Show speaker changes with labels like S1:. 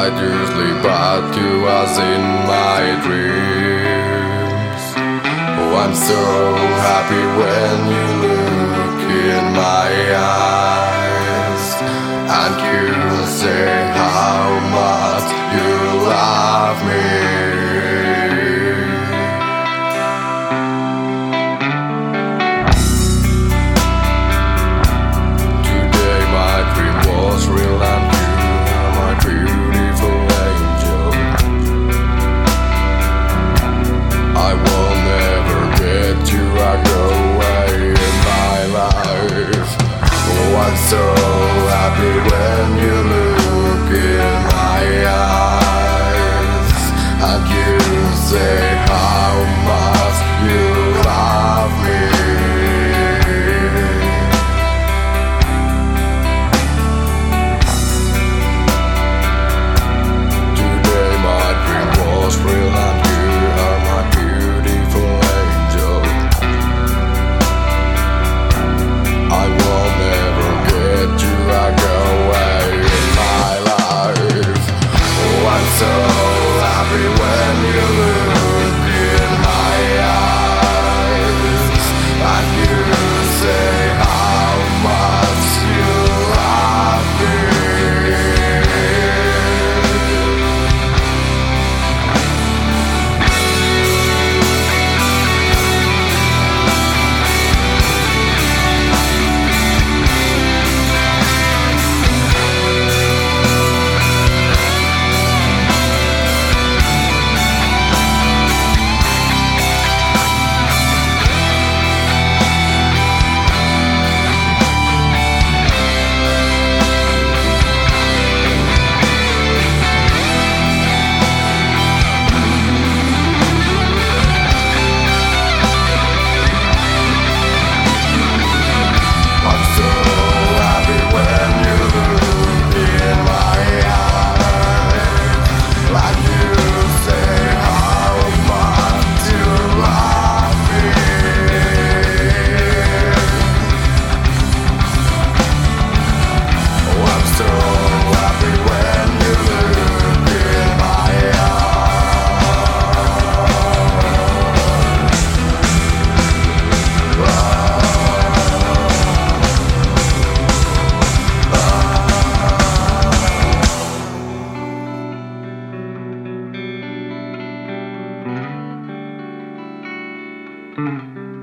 S1: tried to sleep, but you was in my dreams. Oh, I'm so happy when you look in my eyes, and you say how much you love me. Real and you are my beautiful angel. I will never get you away in my life. Oh, I'm so happy when you look in my eyes, and you say how much you love me. Real and you are my beautiful angel. I will never get you away in my life. Oh, I'm so happy when you look in my eyes, and you say how much you love me.
S2: Mm-hmm.